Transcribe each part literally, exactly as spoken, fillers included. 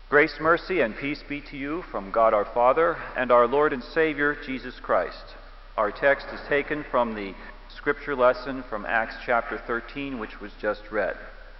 Grace, mercy, and peace be to you from God our Father and our Lord and Savior, Jesus Christ. Our text is taken from the scripture lesson from Acts chapter thirteen, which was just read.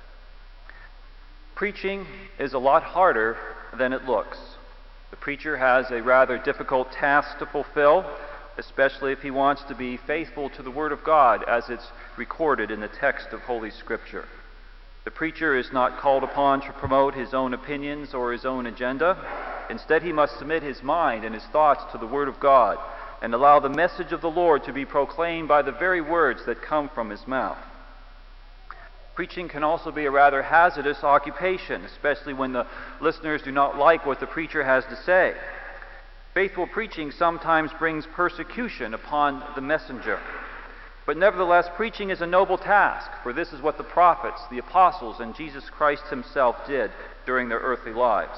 Preaching is a lot harder than it looks. The preacher has a rather difficult task to fulfill, especially if he wants to be faithful to the Word of God as it's recorded in the text of Holy Scripture. The preacher is not called upon to promote his own opinions or his own agenda. Instead, he must submit his mind and his thoughts to the Word of God and allow the message of the Lord to be proclaimed by the very words that come from his mouth. Preaching can also be a rather hazardous occupation, especially when the listeners do not like what the preacher has to say. Faithful preaching sometimes brings persecution upon the messenger. But nevertheless, preaching is a noble task, for this is what the prophets, the apostles, and Jesus Christ himself did during their earthly lives.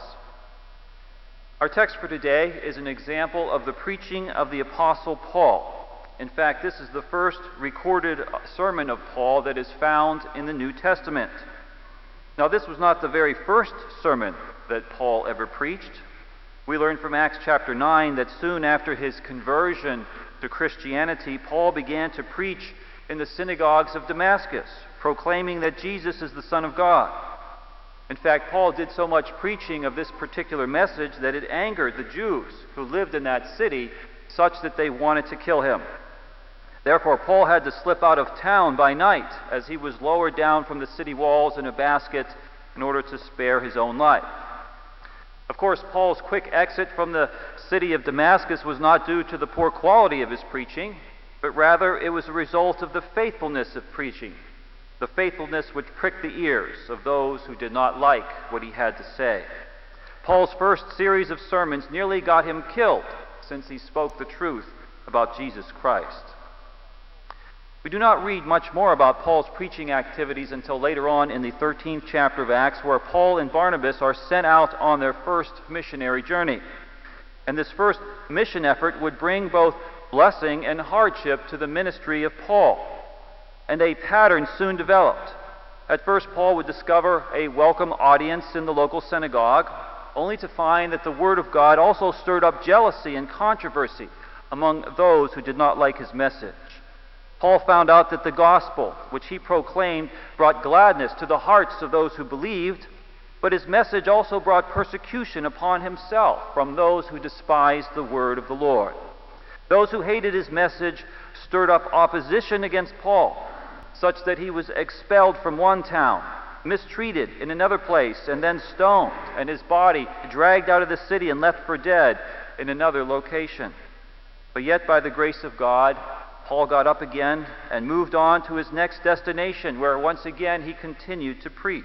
Our text for today is an example of the preaching of the Apostle Paul. In fact, this is the first recorded sermon of Paul that is found in the New Testament. Now, this was not the very first sermon that Paul ever preached. We learn from Acts chapter nine that soon after his conversion to Christianity, Paul began to preach in the synagogues of Damascus, proclaiming that Jesus is the Son of God. In fact, Paul did so much preaching of this particular message that it angered the Jews who lived in that city such that they wanted to kill him. Therefore, Paul had to slip out of town by night as he was lowered down from the city walls in a basket in order to spare his own life. Of course, Paul's quick exit from the city of Damascus was not due to the poor quality of his preaching, but rather it was a result of the faithfulness of preaching, the faithfulness which pricked the ears of those who did not like what he had to say. Paul's first series of sermons nearly got him killed, since he spoke the truth about Jesus Christ. We do not read much more about Paul's preaching activities until later on in the thirteenth chapter of Acts, where Paul and Barnabas are sent out on their first missionary journey. And this first mission effort would bring both blessing and hardship to the ministry of Paul. And a pattern soon developed. At first, Paul would discover a welcome audience in the local synagogue, only to find that the Word of God also stirred up jealousy and controversy among those who did not like his message. Paul found out that the gospel, which he proclaimed, brought gladness to the hearts of those who believed, but his message also brought persecution upon himself from those who despised the word of the Lord. Those who hated his message stirred up opposition against Paul, such that he was expelled from one town, mistreated in another place, and then stoned, and his body dragged out of the city and left for dead in another location. But yet, by the grace of God, Paul got up again and moved on to his next destination, where once again he continued to preach.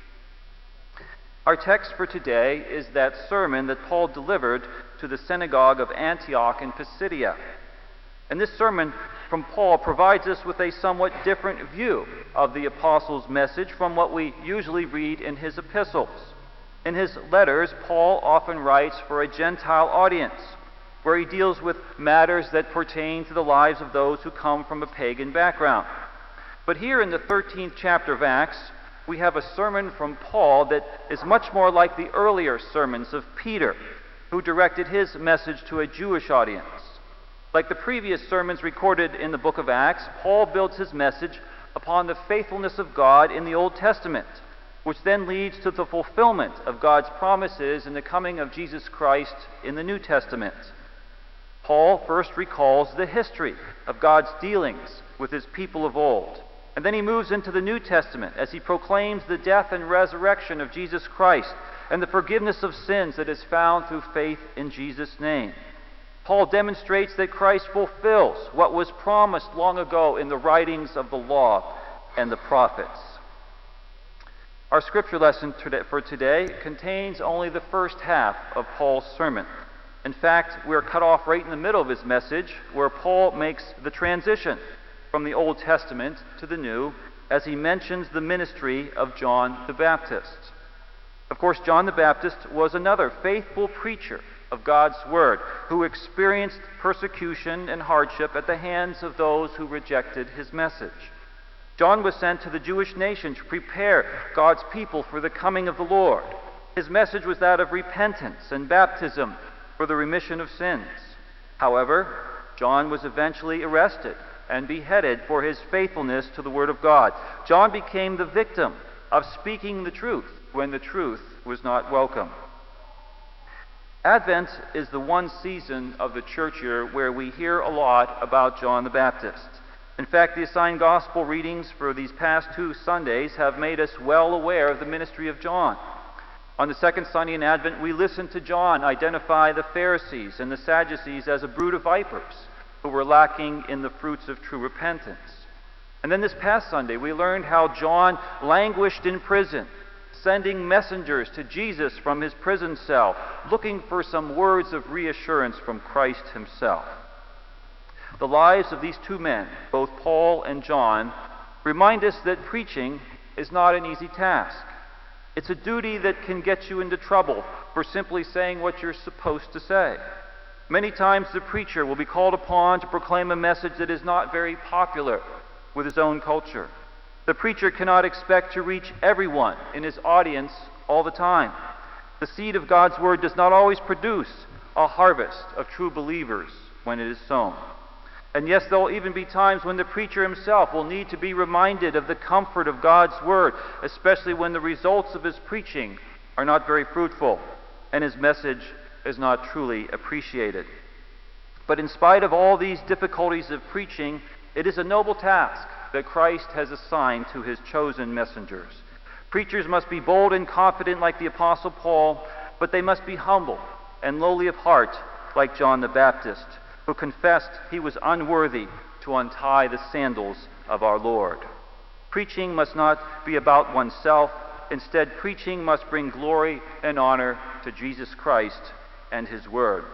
Our text for today is that sermon that Paul delivered to the synagogue of Antioch in Pisidia. And this sermon from Paul provides us with a somewhat different view of the apostle's message from what we usually read in his epistles. In his letters, Paul often writes for a Gentile audience, where he deals with matters that pertain to the lives of those who come from a pagan background. But here in the thirteenth chapter of Acts, we have a sermon from Paul that is much more like the earlier sermons of Peter, who directed his message to a Jewish audience. Like the previous sermons recorded in the book of Acts, Paul builds his message upon the faithfulness of God in the Old Testament, which then leads to the fulfillment of God's promises in the coming of Jesus Christ in the New Testament. Paul first recalls the history of God's dealings with his people of old. And then he moves into the New Testament as he proclaims the death and resurrection of Jesus Christ and the forgiveness of sins that is found through faith in Jesus' name. Paul demonstrates that Christ fulfills what was promised long ago in the writings of the law and the prophets. Our scripture lesson for today contains only the first half of Paul's sermon. In fact, we're cut off right in the middle of his message, where Paul makes the transition from the Old Testament to the New, as he mentions the ministry of John the Baptist. Of course, John the Baptist was another faithful preacher of God's Word, who experienced persecution and hardship at the hands of those who rejected his message. John was sent to the Jewish nation to prepare God's people for the coming of the Lord. His message was that of repentance and baptism for the remission of sins. However, John was eventually arrested and beheaded for his faithfulness to the Word of God. John became the victim of speaking the truth when the truth was not welcome. Advent is the one season of the church year where we hear a lot about John the Baptist. In fact, the assigned gospel readings for these past two Sundays have made us well aware of the ministry of John. On the second Sunday in Advent, we listened to John identify the Pharisees and the Sadducees as a brood of vipers who were lacking in the fruits of true repentance. And then this past Sunday, we learned how John languished in prison, sending messengers to Jesus from his prison cell, looking for some words of reassurance from Christ himself. The lives of these two men, both Paul and John, remind us that preaching is not an easy task. It's a duty that can get you into trouble for simply saying what you're supposed to say. Many times the preacher will be called upon to proclaim a message that is not very popular with his own culture. The preacher cannot expect to reach everyone in his audience all the time. The seed of God's Word does not always produce a harvest of true believers when it is sown. And yes, there will even be times when the preacher himself will need to be reminded of the comfort of God's Word, especially when the results of his preaching are not very fruitful and his message is not truly appreciated. But in spite of all these difficulties of preaching, it is a noble task that Christ has assigned to his chosen messengers. Preachers must be bold and confident like the Apostle Paul, but they must be humble and lowly of heart like John the Baptist, who confessed he was unworthy to untie the sandals of our Lord. Preaching must not be about oneself. Instead, preaching must bring glory and honor to Jesus Christ and his Word.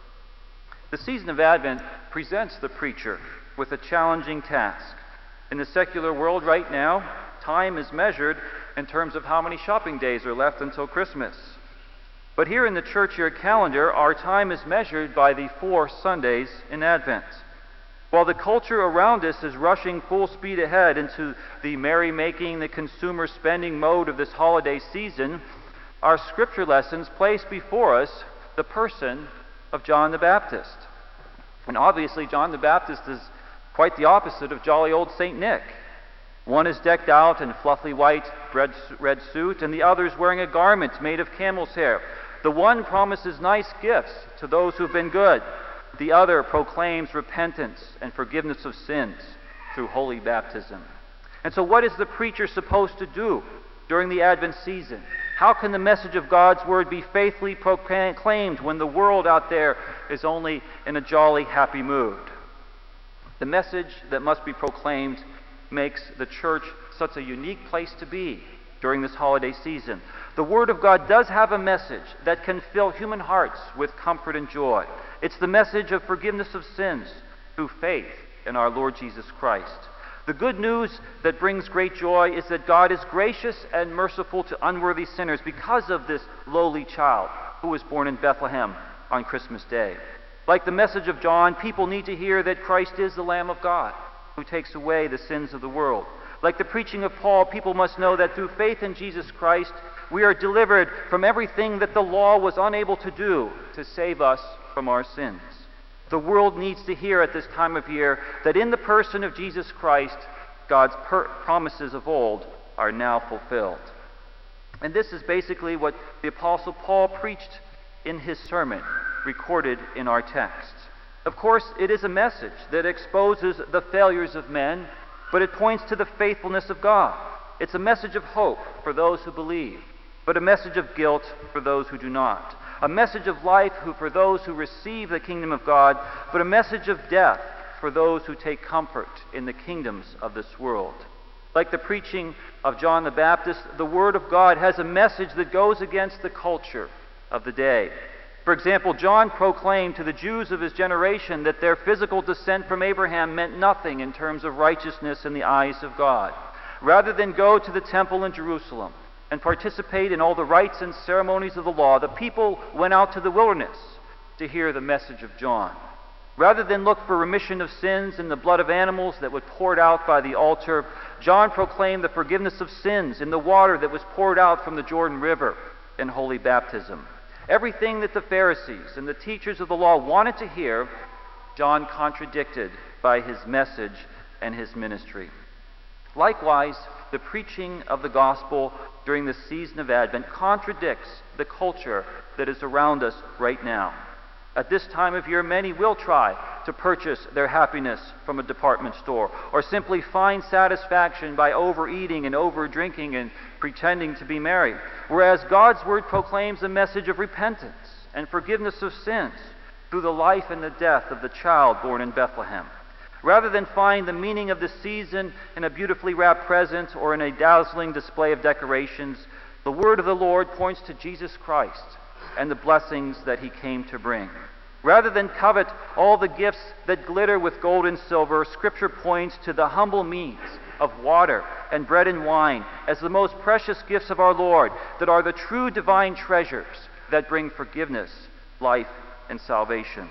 The season of Advent presents the preacher with a challenging task. In the secular world right now, time is measured in terms of how many shopping days are left until Christmas. But here in the church year calendar, our time is measured by the four Sundays in Advent. While the culture around us is rushing full speed ahead into the merrymaking, the consumer spending mode of this holiday season, our scripture lessons place before us the person of John the Baptist. And obviously, John the Baptist is quite the opposite of jolly old Saint Nick. One is decked out in fluffy white red, red suit, and the other is wearing a garment made of camel's hair. The one promises nice gifts to those who've been good. The other proclaims repentance and forgiveness of sins through holy baptism. And so what is the preacher supposed to do during the Advent season? How can the message of God's Word be faithfully proclaimed when the world out there is only in a jolly, happy mood? The message that must be proclaimed makes the church such a unique place to be during this holiday season. The Word of God does have a message that can fill human hearts with comfort and joy. It's the message of forgiveness of sins through faith in our Lord Jesus Christ. The good news that brings great joy is that God is gracious and merciful to unworthy sinners because of this lowly child who was born in Bethlehem on Christmas Day. Like the message of John, people need to hear that Christ is the Lamb of God who takes away the sins of the world. Like the preaching of Paul, people must know that through faith in Jesus Christ, we are delivered from everything that the law was unable to do to save us from our sins. The world needs to hear at this time of year that in the person of Jesus Christ, God's per- promises of old are now fulfilled. And this is basically what the Apostle Paul preached in his sermon, recorded in our text. Of course, it is a message that exposes the failures of men, but it points to the faithfulness of God. It's a message of hope for those who believe, but a message of guilt for those who do not. A message of life for those who receive the kingdom of God, but a message of death for those who take comfort in the kingdoms of this world. Like the preaching of John the Baptist, the Word of God has a message that goes against the culture of the day. For example, John proclaimed to the Jews of his generation that their physical descent from Abraham meant nothing in terms of righteousness in the eyes of God. Rather than go to the temple in Jerusalem and participate in all the rites and ceremonies of the law, the people went out to the wilderness to hear the message of John. Rather than look for remission of sins in the blood of animals that was poured out by the altar, John proclaimed the forgiveness of sins in the water that was poured out from the Jordan River. and holy baptism. Everything that the Pharisees and the teachers of the law wanted to hear, John contradicted by his message and his ministry. Likewise, the preaching of the gospel during the season of Advent contradicts the culture that is around us right now. At this time of year, many will try to purchase their happiness from a department store, or simply find satisfaction by overeating and overdrinking and pretending to be merry. Whereas God's Word proclaims a message of repentance and forgiveness of sins through the life and the death of the child born in Bethlehem. Rather than find the meaning of the season in a beautifully wrapped present or in a dazzling display of decorations, the Word of the Lord points to Jesus Christ and the blessings that He came to bring. Rather than covet all the gifts that glitter with gold and silver, Scripture points to the humble means of water and bread and wine as the most precious gifts of our Lord, that are the true divine treasures that bring forgiveness, life, and salvation.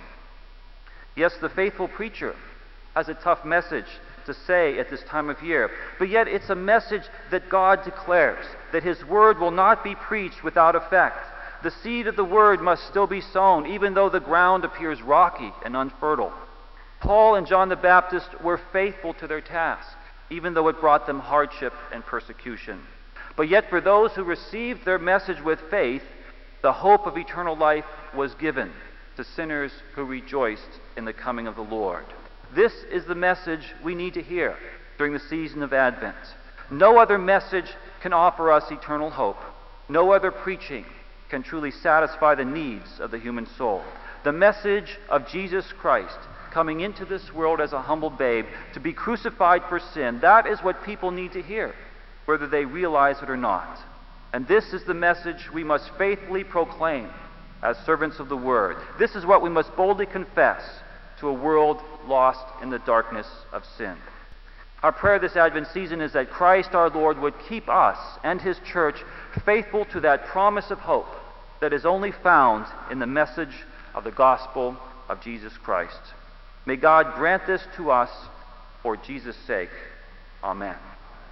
Yes, the faithful preacher has a tough message to say at this time of year, but yet it's a message that God declares, that His Word will not be preached without effect. The seed of the Word must still be sown, even though the ground appears rocky and unfertile. Paul and John the Baptist were faithful to their task, even though it brought them hardship and persecution. But yet for those who received their message with faith, the hope of eternal life was given to sinners who rejoiced in the coming of the Lord. This is the message we need to hear during the season of Advent. No other message can offer us eternal hope. No other preaching can truly satisfy the needs of the human soul. The message of Jesus Christ coming into this world as a humble babe to be crucified for sin, that is what people need to hear, whether they realize it or not. And this is the message we must faithfully proclaim as servants of the Word. This is what we must boldly confess to a world lost in the darkness of sin. Our prayer this Advent season is that Christ our Lord would keep us and His church faithful to that promise of hope that is only found in the message of the gospel of Jesus Christ. May God grant this to us for Jesus' sake. Amen.